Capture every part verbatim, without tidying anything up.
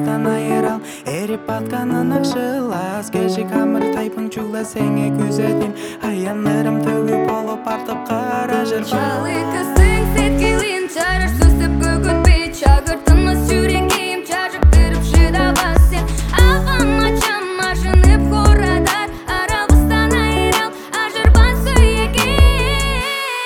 айырал. Эрип атканын акшылас, кешик амыр тайпың чугла сеңе күзетим. Аянырым төгүп болуп артып кара жыр. Чалы кыздың сеткилин чараш сүзіп көгөтпей чагыртынмас жүрегим чажыктырып шыдабас сен. Ағама чам ашынып хорадар, арабыстан айырал ажырбан сүйегим.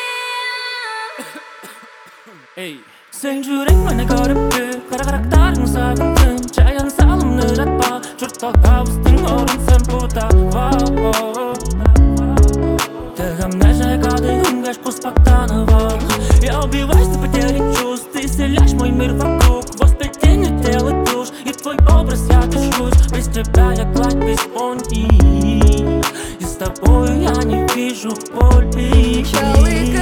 Сен жүрек мені көріпті, қара-қарақтарың сағындым. Жаян салымны жатпа, жұртта қабыстың орынсың бұта. Ты ко мне жайгады, унгаш пуспактанова. Я убиваюсь, ты потерять чувств, ты селяешь мой мир вокруг. Воспитание тела душ, и твой образ я дышусь. Без тебя я гладь без пони, и с тобою я не вижу боли.